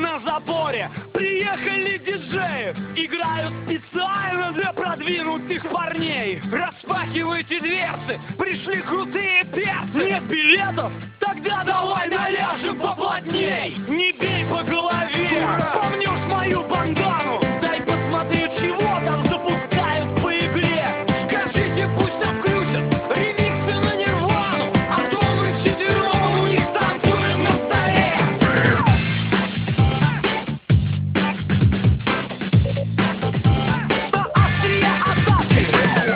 на заборе. Приехали диджеи, играют специально для продвинутых парней. Распахивайте дверцы, пришли крутые перцы. Нет билетов? Тогда давай наляжем поплотней. Не бей по голове, помнешь мою бандану? Дай посмотрю, чего там запускают по игре. Скажите, пусть там включат ремиксы на Нирвану, а то мы вчетвером у них танцуем на столе. На острие атаки.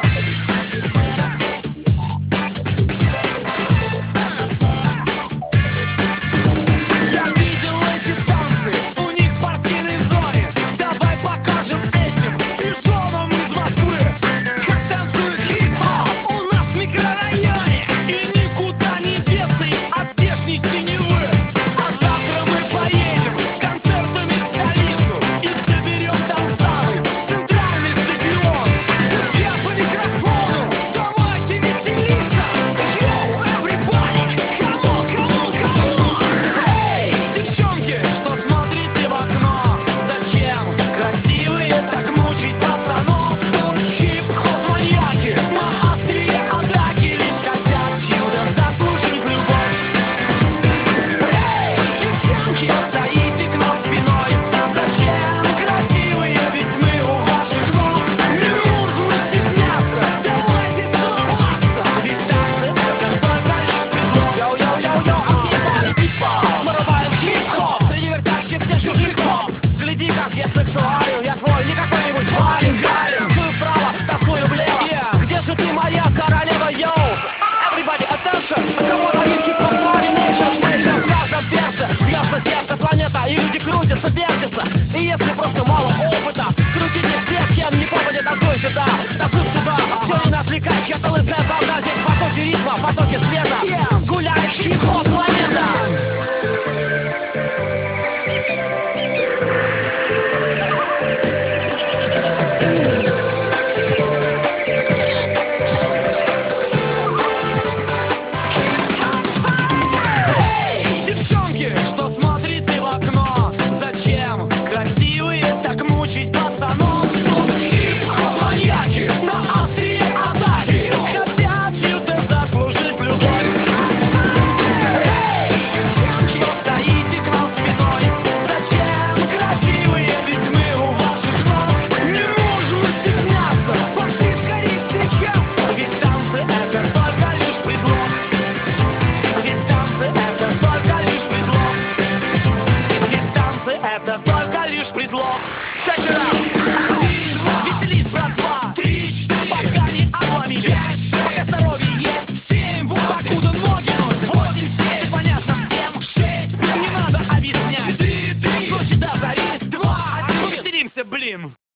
Я видел эти танцы у них в партийной зоне. Давай покажем этим персонам из Москвы, как танцует хип-хоп у нас в микрорайоне. И никуда не деться им от здешней синевы. А завтра мы поедем с концертами в столицу и соберем там самый центральный стадион. Друзья по микрофону, давайте веселиться. Йоу, everybody, come on, come on, come on. Эй, девчонки, что смотрите в окно? Зачем красивые так мучить пацанов? Тут хип-хоп маньяки на острие атаки, лишь хотят чудо заслужить любовь. Эй, девчонки, что стоите к нам спиной? Зачем красивые, ведь мы у ваших ног. Не нужно стесняться, давайте целоваться, ведь танцы это только лишь предлог. Йоу-йоу-йоу-йоу, отъебали хип-хоп, мы рубаем хип-хоп среди вертящихся чужих поп. Гляди, как я сексуален, я твой не какой-нибудь парень. Танцую вправо, танцую влево. Где же ты, моя королева, йоу? Everybody attention, у кого ноги хип-хоп парень? Nation, в каждом перце бьется сердце, планета и люди крутятся, вертятся. И если просто мало опыта, крутите все, с кем не попадет, танцуй сюда, танцуй сюда. Все не отвлекай, чья-то лысая правда, здесь потоки ритма, потоки света. Гуляет хип-хоп планета. Эй, девчонки, что смотрите в окно? Зачем красивые так мучить пацанов? Тут хип-хоп маньяки на острие атаки, хотят чью-то заслужить любовь. Эй, девчонки, что стоите к нам спиной? Зачем красивые, ведь мы у ваших ног. Не нужно стесняться, пошли скорее встречаться, ведь танцы это только лишь предлог. Ведь танцы это только лишь предлог. Ведь танцы это только лишь предлог. Check it out. Веселись, братва. 3, 4, пока не обломили. 5, 6, пока здоровье есть. 7, 8, покуда ноги носят. 8, 7, понятно всем. 6, 5, не надо объяснять. 4, 3, с ночи до зари. 2, 1, веселимся, блин.